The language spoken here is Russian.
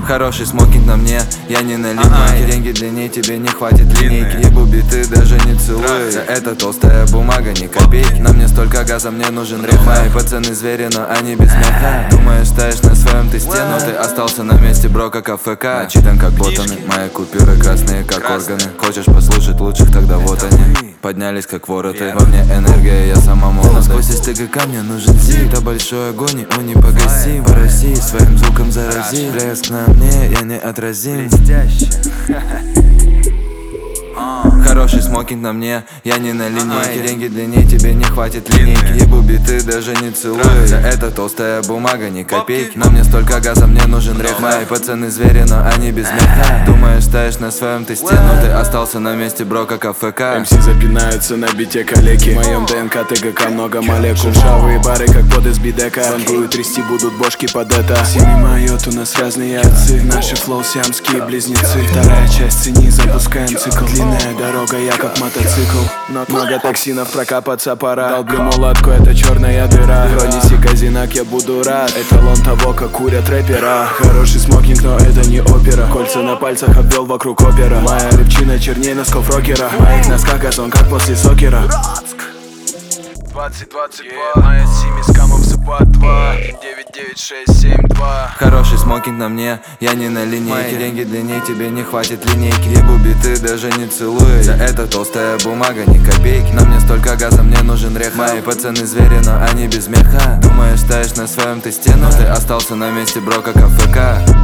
Хороший смокинг на мне, я не на линейке. Деньги длиннее, тебе не хватит линейки. Ебу биты, даже не целую. Это толстая бумага, ни копейки. На мне столько газа, мне нужен риф. Мои пацаны звери, но они без смеха. Думаешь, ставишь на своем тесте, но ты остался на месте, бро, как АФК. Начитан как ботаны, мои купюры красные, как органы. Хочешь послушать лучших, тогда вот они. Поднялись как вороты, во мне энергия, я сама молодость. Сквозь СТГК мне нужен зиг. Да большой огонь, и он не погасим. По России своим звуком зарази. Блеск на мне, я не отразим. Хороший смокинг на мне, я не на линейке. Деньги длиннее, тебе не хватит линейки. Ебу биты, даже не целую. Это толстая бумага, ни копейки. На мне столько газа, мне нужен реф. Мои пацаны звери, но они без меха. Думаешь, ставишь на своем тесте, но ты остался на месте, бро, как АФК. МС запинаются на бите калеки. В моем ДНК ТГК много молекул. Шершавые бары, как под из бидека. Вангую трясти будут бошки под это. Семи майот, у нас разные отцы. Наши флоу сиамские близнецы. Вторая часть, цени, запускаем цикл. Длинная дорога, я как мотоцикл. Много токсинов, прокапаться пора. Долблю мулатку, это черная дыра. Хрониси казинак, я буду рад. Эталон того, как курят рэпера. Хороший смокинг, но это не опера. Кольца на пальцах обвел вокруг опера. Моя рыбчина черней носков рокера. В моих носках газон, как после сокера. 2022, моя сими скамов по 2 99672. Хороший смокинг на мне, я не на линейке. Деньги длиннее, тебе не хватит линейки. Ебу биты, даже не целую. Это толстая бумага, ни копейки. На мне столько газа, мне нужен реф. Мои пацаны звери, но они без меха. Думаешь, ставишь на своем тесте, но ты остался на месте, бро, как АФК.